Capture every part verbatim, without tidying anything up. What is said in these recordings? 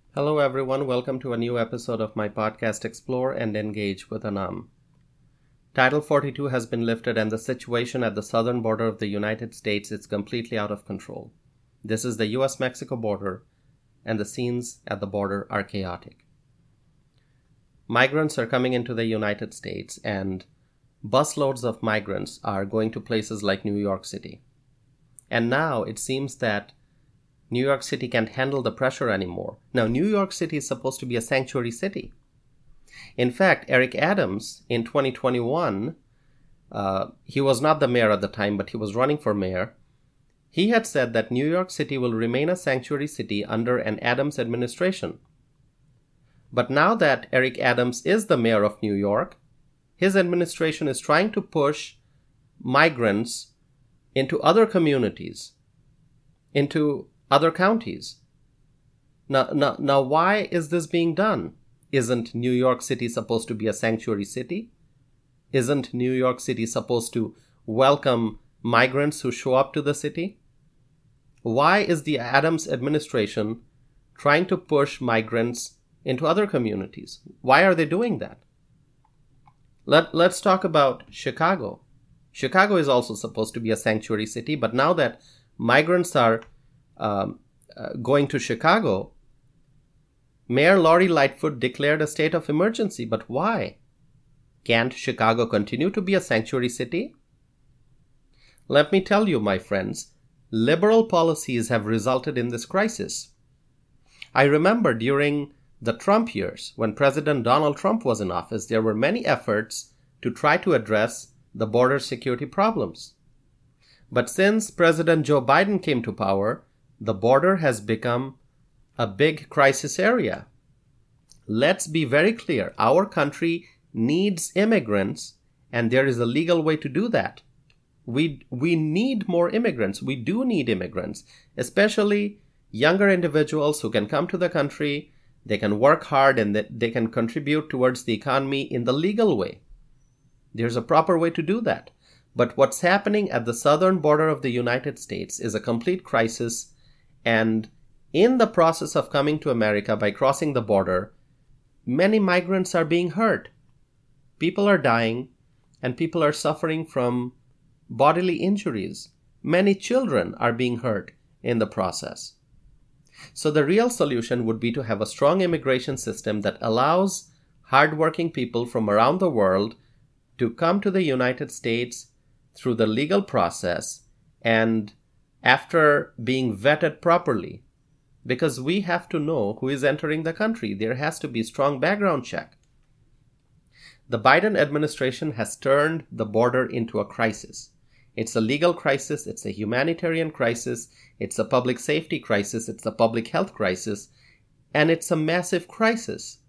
Hello, everyone. Welcome to a new episode of my podcast, Explore and Engage with Anam. Title forty-two has been lifted, and the situation at the southern border of the United States is completely out of control. This is the U S Mexico border, and the scenes at the border are chaotic. Migrants are coming into the United States, and busloads of migrants are going to places like New York City. And now it seems that New York City can't handle the pressure anymore. Now, New York City is supposed to be a sanctuary city. In fact, Eric Adams in twenty twenty-one, uh, he was not the mayor at the time, but he was running for mayor. He had said that New York City will remain a sanctuary city under an Adams administration. But now that Eric Adams is the mayor of New York, his administration is trying to push migrants into other communities, into other counties. Now, now, now, why is this being done? Isn't New York City supposed to be a sanctuary city? Isn't New York City supposed to welcome migrants who show up to the city? Why is the Adams administration trying to push migrants into other communities? Why are they doing that? Let, let's talk about Chicago. Chicago is also supposed to be a sanctuary city, but now that migrants are Um, uh, going to Chicago, Mayor Lori Lightfoot declared a state of emergency. But why? Can't Chicago continue to be a sanctuary city? Let me tell you, my friends, liberal policies have resulted in this crisis. I remember during the Trump years, when President Donald Trump was in office, there were many efforts to try to address the border security problems. But since President Joe Biden came to power, the border has become a big crisis area. Let's be very clear. Our country needs immigrants, and there is a legal way to do that. We, we need more immigrants. We do need immigrants, especially younger individuals who can come to the country, they can work hard, and they can contribute towards the economy in the legal way. There's a proper way to do that. But what's happening at the southern border of the United States is a complete crisis. And in the process of coming to America by crossing the border, many migrants are being hurt. People are dying, and people are suffering from bodily injuries. Many children are being hurt in the process. So the real solution would be to have a strong immigration system that allows hardworking people from around the world to come to the United States through the legal process and after being vetted properly, because we have to know who is entering the country. There has to be strong background check. The Biden administration has turned the border into a crisis. It's a legal crisis, it's a humanitarian crisis, it's a public safety crisis, it's a public health crisis, and it's a massive crisis.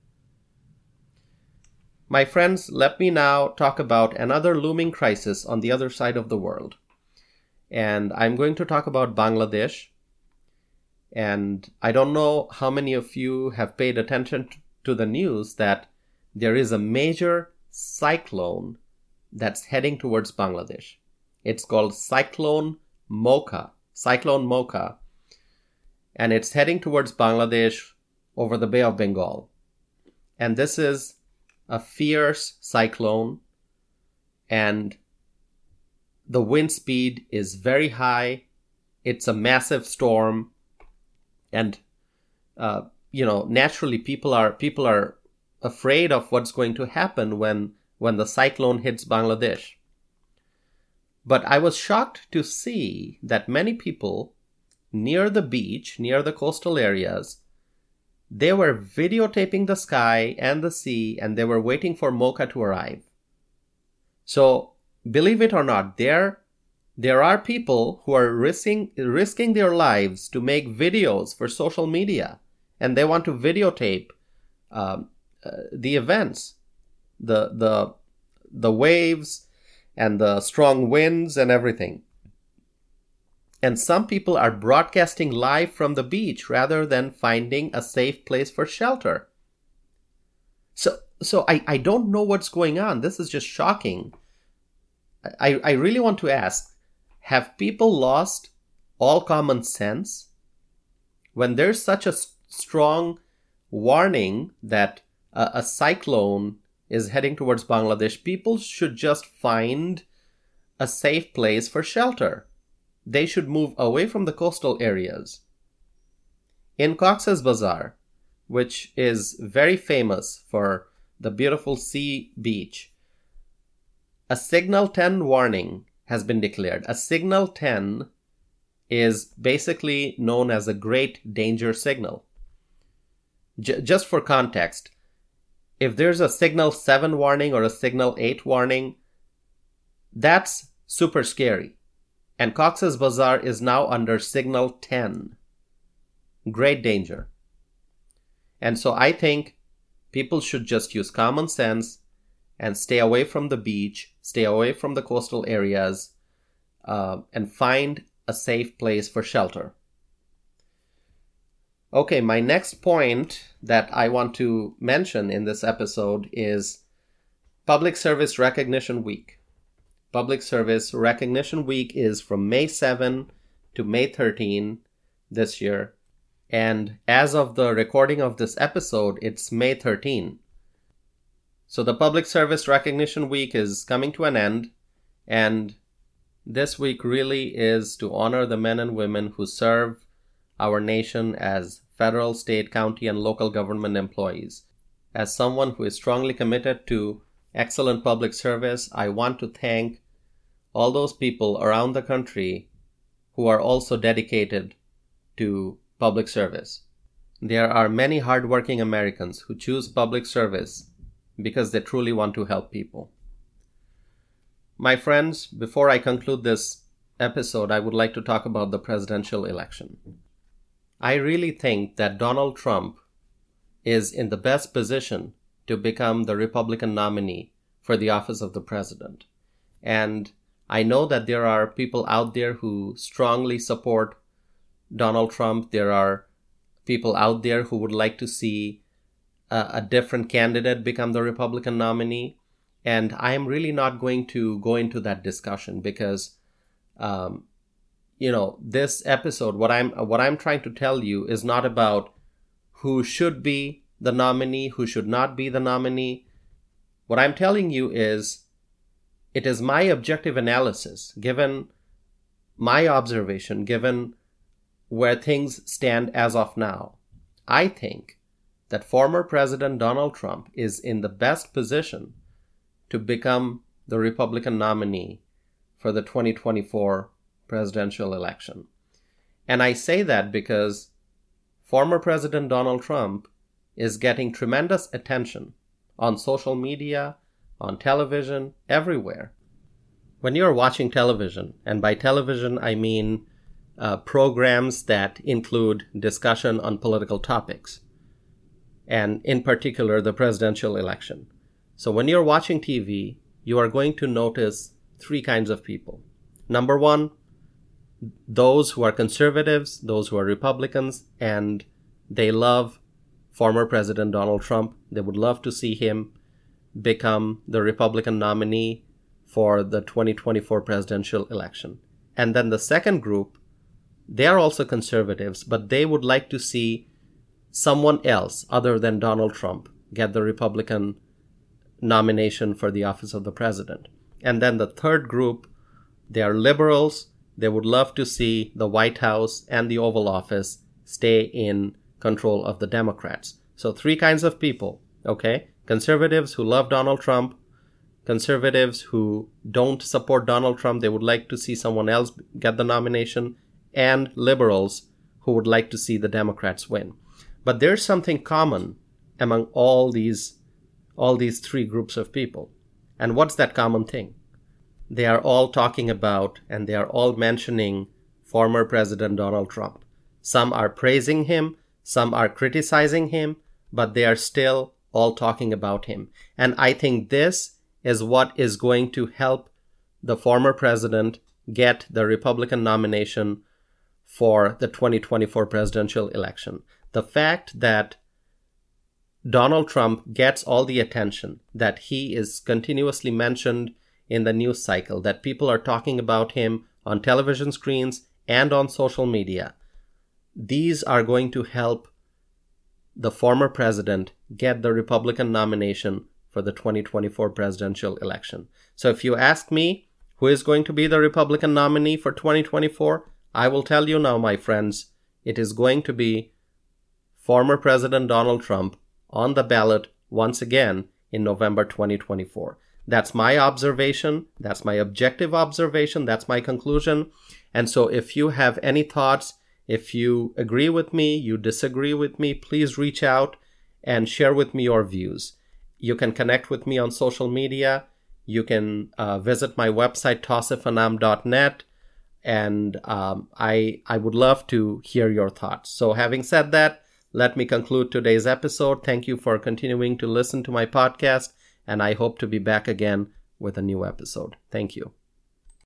My friends, let me now talk about another looming crisis on the other side of the world. And I'm going to talk about Bangladesh. And I don't know how many of you have paid attention to the news that there is a major cyclone that's heading towards Bangladesh. It's called Cyclone Mocha. Cyclone Mocha. And it's heading towards Bangladesh over the Bay of Bengal. And this is a fierce cyclone, and the wind speed is very high. It's a massive storm, and uh, you know, naturally, people are people are afraid of what's going to happen when when the cyclone hits Bangladesh. But I was shocked to see that many people near the beach, near the coastal areas, they were videotaping the sky and the sea, and they were waiting for Mocha to arrive. So, believe it or not, there, there are people who are risking, risking their lives to make videos for social media, and they want to videotape um, uh, the events, the, the, the waves, and the strong winds and everything. And some people are broadcasting live from the beach rather than finding a safe place for shelter. So, so I, I don't know what's going on. This is just shocking. I, I really want to ask, have people lost all common sense? When there's such a strong warning that a, a cyclone is heading towards Bangladesh, people should just find a safe place for shelter. They should move away from the coastal areas. In Cox's Bazar, which is very famous for the beautiful sea beach, a Signal ten warning has been declared. A Signal ten is basically known as a great danger signal. J- just for context, if there's a Signal seven warning or a Signal eight warning, that's super scary. And Cox's Bazar is now under Signal ten. Great danger. And so I think people should just use common sense and stay away from the beach, stay away from the coastal areas, uh, and find a safe place for shelter. Okay, my next point that I want to mention in this episode is Public Service Recognition Week. Public Service Recognition Week is from May seventh to May thirteenth this year. And as of the recording of this episode, it's May thirteenth. So the Public Service Recognition Week is coming to an end. And this week really is to honor the men and women who serve our nation as federal, state, county, and local government employees. As someone who is strongly committed to excellent public service, I want to thank all those people around the country who are also dedicated to public service. There are many hardworking Americans who choose public service because they truly want to help people. My friends, before I conclude this episode, I would like to talk about the presidential election. I really think that Donald Trump is in the best position to become the Republican nominee for the office of the president. And I know that there are people out there who strongly support Donald Trump. There are people out there who would like to see a, a different candidate become the Republican nominee. And I am really not going to go into that discussion because, um, you know, this episode, what I'm what I'm trying to tell you is not about who should be the nominee, who should not be the nominee. What I'm telling you is, it is my objective analysis, given my observation, given where things stand as of now. I think that former President Donald Trump is in the best position to become the Republican nominee for the twenty twenty-four presidential election. And I say that because former President Donald Trump is getting tremendous attention on social media, on television, everywhere. When you're watching television, and by television I mean uh, programs that include discussion on political topics, and in particular the presidential election. So when you're watching T V, you are going to notice three kinds of people. Number one, those who are conservatives, those who are Republicans, and they love former President Donald Trump. They would love to see him become the Republican nominee for the twenty twenty-four presidential election. And then the second group, they are also conservatives, but they would like to see someone else other than Donald Trump get the Republican nomination for the office of the president. And then the third group, they are liberals. They would love to see the White House and the Oval Office stay in control of the Democrats. So three kinds of people, okay? Conservatives who love Donald Trump, conservatives who don't support Donald Trump, they would like to see someone else get the nomination, and liberals who would like to see the Democrats win. But there's something common among all these all these three groups of people. And what's that common thing? They are all talking about and they are all mentioning former President Donald Trump. Some are praising him, some are criticizing him, but they are still all talking about him. And I think this is what is going to help the former president get the Republican nomination for the twenty twenty-four presidential election. The fact that Donald Trump gets all the attention, that he is continuously mentioned in the news cycle, that people are talking about him on television screens and on social media, these are going to help the former president get the Republican nomination for the twenty twenty-four presidential election. So if you ask me who is going to be the Republican nominee for twenty twenty-four, I will tell you now, my friends, it is going to be former President Donald Trump on the ballot once again in November twenty twenty-four. That's my observation. That's my objective observation. That's my conclusion. And so if you have any thoughts, if you agree with me, you disagree with me, please reach out and share with me your views. You can connect with me on social media. You can uh, visit my website, tausif anam dot net. And um, I, I would love to hear your thoughts. So having said that, let me conclude today's episode. Thank you for continuing to listen to my podcast, and I hope to be back again with a new episode. Thank you.